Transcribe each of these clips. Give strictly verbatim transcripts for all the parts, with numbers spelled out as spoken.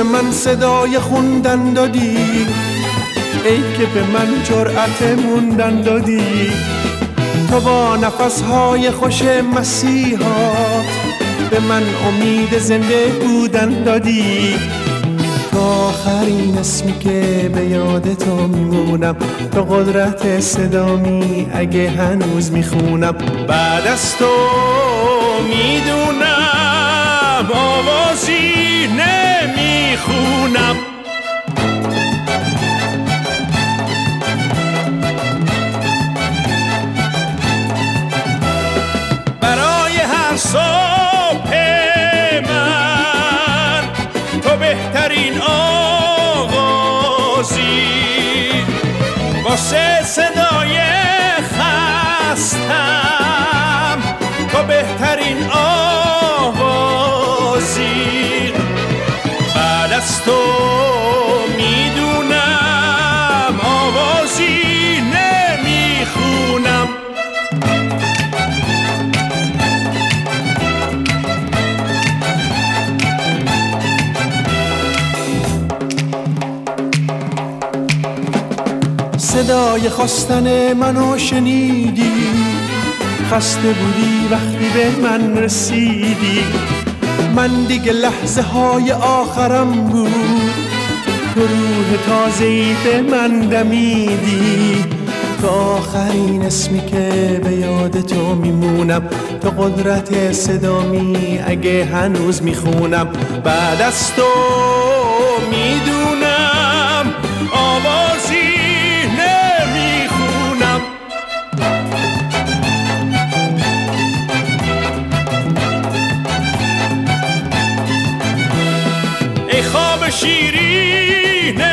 به من صدای خوندن دادی، ای که به من جرأت موندن دادی. تو با نفسهای خوش مسیحات به من امید زنده بودن دادی. تو آخرین اسمی که به یاد تو میمونم، تو قدرت صدامی اگه هنوز میخونم. بعد از تو میدونم آوازی نمیخونم. برای هر صبح من تو بهترین آغازی، واسه صدای خستم تو بهترین آوازی. بعد از تو میدونم آوازی نمیخونم. صدای خواستن منو شنیدی، خسته بودی وقتی به من رسیدی. من دیگه لحظه های آخرم بود، تو روح تازه‌ای به من دمیدی. تو آخرین اسمی که به یاد تو میمونم، تو قدرت صدامی اگه هنوز میخونم. بعد از تو میدونم آوازی نمیخونم. ای خواب شیرین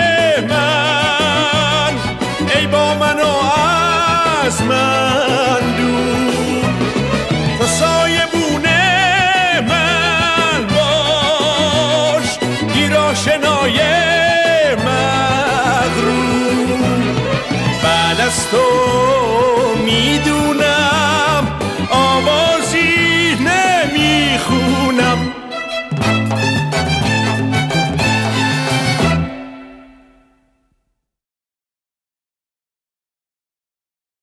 من، ای با من و از من دور. تو سایبون من باش، گیراشنای مغرور. بعد از تو